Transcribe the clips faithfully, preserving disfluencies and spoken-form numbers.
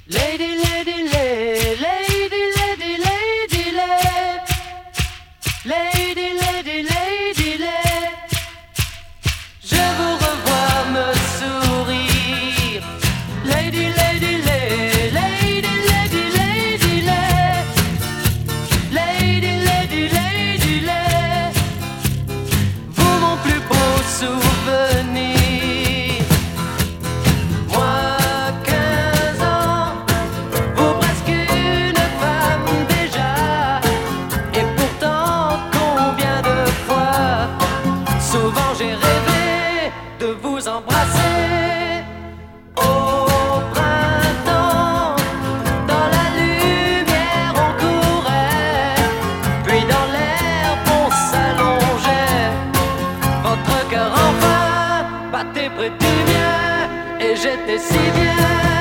Lady, lady, lady, lady, lady, lady, lady, lady, lady, lady, je vous revois me sourire. Lady, lady, lady, lady, lady, lady, lady, lady, lady, lady, vous mon plus beau souvenir. Souvent j'ai rêvé de vous embrasser au printemps. Dans la lumière on courait, puis dans l'herbe on s'allongeait. Votre cœur enfin battait près du mien et j'étais si bien.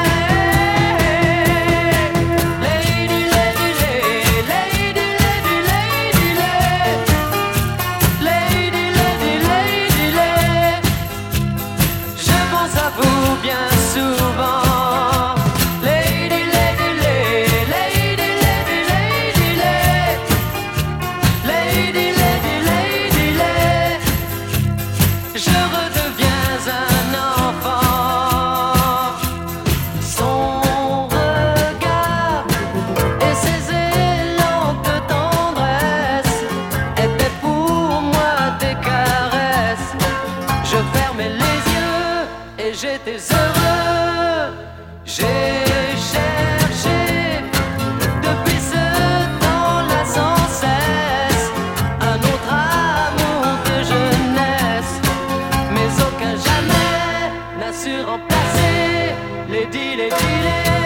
Bien souvent, lady, lady, lady, lady, lady, lady, lady, lady, lady, lady, je redeviens un enfant. Son regard et ses élans de tendresse étaient pour moi des caresses. Je fermais les yeux et j'étais heureux. J'ai cherché depuis ce temps-là sans cesse un autre amour de jeunesse, mais aucun jamais n'a su remplacer Lady, Lady, Lady.